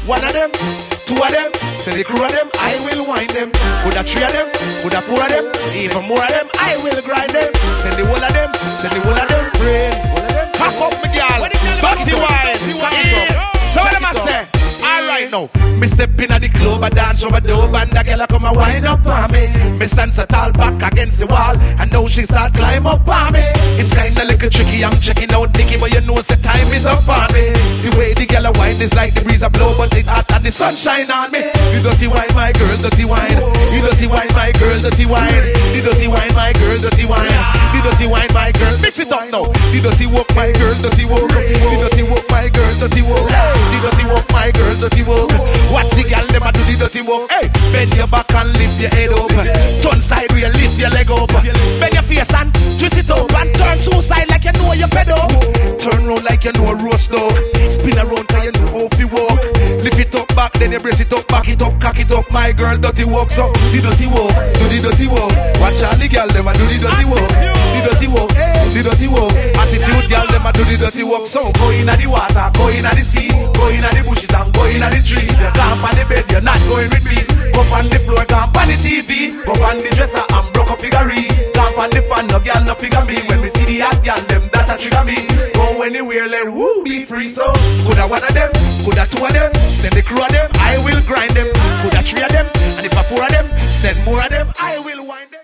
One of them, two of them, send the crew of them, I will wind them. Coulda three of them, coulda four of them, even more of them, I will grind them. Send the whole of them, send the whole of them, friend. Pack up me girl, dirty wine. So what am I say? Alright now, me step in at the club, I dance over the dope, and the girl come and wind up on me. Me stand so tall back against the wall, and now she start climb up on me. It's kinda little tricky, I'm checking out Nicky, but you know the time is up on me. The way the girl wind is like the breeze a blow, but it's hot and the sunshine on me. You dirty wine, my girl, dirty wine. You dirty wine, my girl, dirty wine. You dirty wine, my girl, dirty wine. You dirty wine, my girl, mix it up now. You dirty walk, my girl, dirty walk. You dirty walk, my girl, dirty walk. You dirty walk, my girl, dirty walk. Watch the girl, them a do the dirty walk. Hey, bend your back and lift your head up. Turn sideways, lift your leg up. Bend your face and twist it up and turn two side like you know you're fed up. Turn round like you know a roast dog. Spin around cause you know how to walk. Lift it up back, then you brace it up, back it up, cock it up. My girl, dirty walk, so do the dirty walk, do the dirty walk. Watch all the girl, them a do the dirty walk. The dirty walk, the dirty walk. Attitude girl, them a do the dirty walk. So go in the water, go in the sea, go in the bushes and go in the tree. Camp on the bed, you're not going with me. Go on the floor, camp on the TV. Go on the dresser and broke up figurine. Camp on the fan, no girl, no figure me. When we see the hot girl, them that a trigger me. Go anywhere, let woo be free. So coulda one of them, coulda two of them, send the crew of them, I will grind them. Coulda three of them, and if I four of them, send more of them, I will wind them.